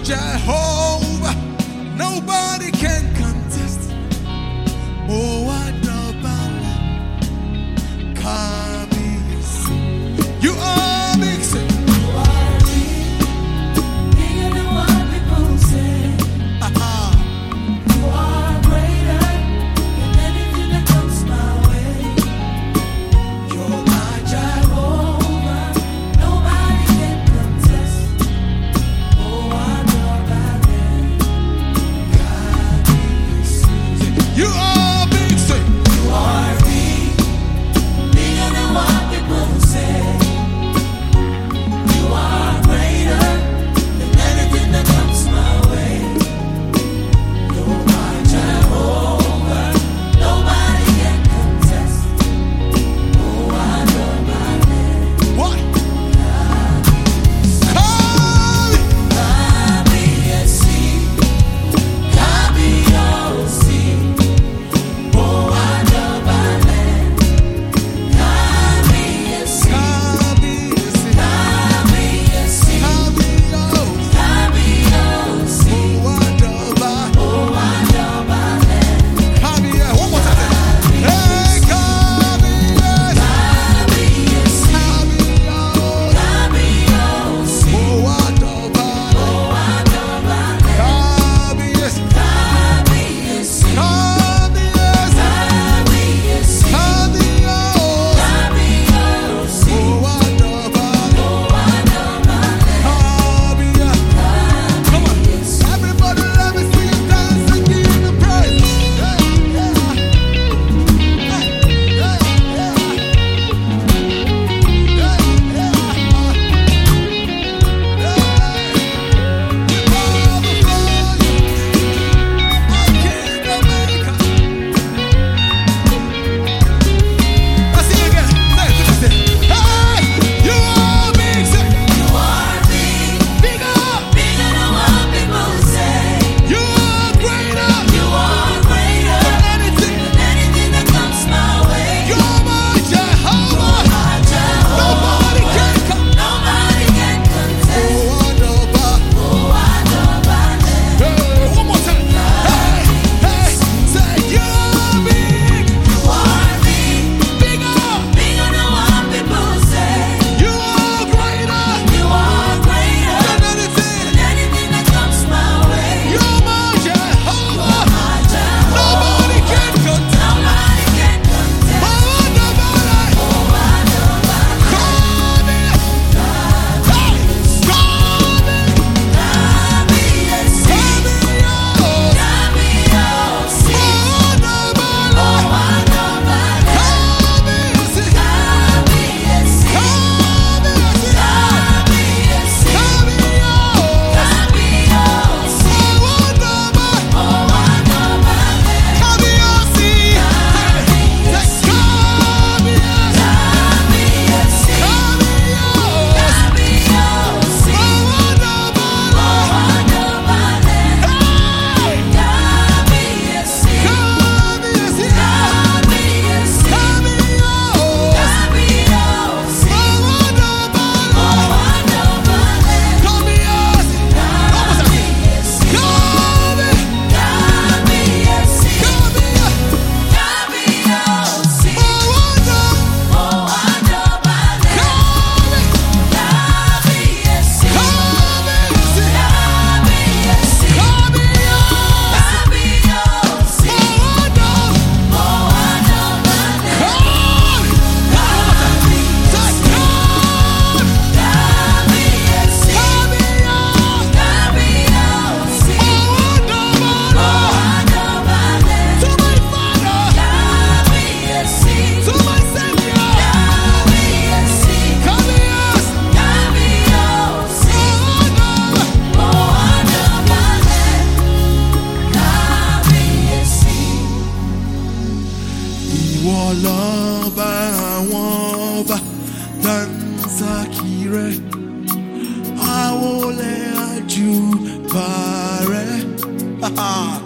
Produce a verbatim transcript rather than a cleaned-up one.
Jehovah, nobody can contest. Oh, what about Kabiyesi? You are big, say. You are big, bigger than what people say. You are greater than anything that comes my way. You're my Jehovah, nobody can contest. Oh, what about Kabiyesi? You are big, say. You are big, bigger than what people say. You are greater than anything that comes my way. You're my Jehovah, nobody can contest. Oh, I know my name. What? Come. Kabiyesi, Kabiyesi. Oh, I know my name. Kabiyesi, Kabiyesi. Kabiyesi, Kabiyesi. Kabiyesi. Oh, Adaba. Oh, I know my name. Kabiyesi. One more time. Hey, Kabiyesi. Kabiyesi, Kabiyesi. Kabiyesi. Oh, Adaba. Oh, I know my name. Kabiyesi. Kabiyesi, Kabiyesi. Kabiyesi. Kabiyesi. Kabiyesi. Oh, Adaba. Oh, I know my name. Kabiyesi. Come on. Everybody, let me see you dance and give him praise. Yeah, yeah. Yeah, yeah, yeah. Yeah, yeah. You are big, bigger than what people say. You are greater than anything that comes my way. You're my Jehovah, nobody can contest. Oh, I know my name. One more time. Hey, hey, say you are big. You are big, Bigger. bigger than what people say. You are greater You are greater than anything. than anything that comes my way. You're my Jehovah. My Jehovah, Nobody can contest. nobody can contest. Oh, nobody. Oh, I know my name. Come in. Hey, come in. Kabiyesi, Come in, yo. Kabiyesi. Oh, nobody. Oh, I know my name. Come in. See. Kabiyesi, Come in. See. Kabiyesi, Come in, yo. Kabiyesi. Oh, nobody. Oh, I know my name. Come in, yo. See. Hey, say, come in. Kabiyesi, Come in, yo. Kabiyesi. Oh, nobody. Oh, I know my name. Hey. Kabiyesi, Come in. See. Kabiyesi, Come in, yo. Kabiyesi. Oh, nobody. Oh, I know my name. Come in, yo. See. Vamos aquí. Kabiyesi, Come in. Kabiyesi, Come in, yo. Kabiyesi. Oh, nobody. Oh, I know my name. Come in. Kabiyesi, Come in. See. Kabiyesi, Come in, yo. Kabiyesi. Oh, nobody. Oh, I know my name. Come in. Say, come. Kabiyesi, Come in, yo. Kabiyesi. Oh, Oh, nobody. I know my name. To my Father. Kabiyesi, To my Savior. Kabiyesi, Come in, yo. Kabiyesi. Oh, nobody. Oh, I know my name. Kabiyesi. Ìwọ lọ́ba àwọn ọba dansaki rẹ̀ àwọlẹ̀ àjùbà rẹ̀.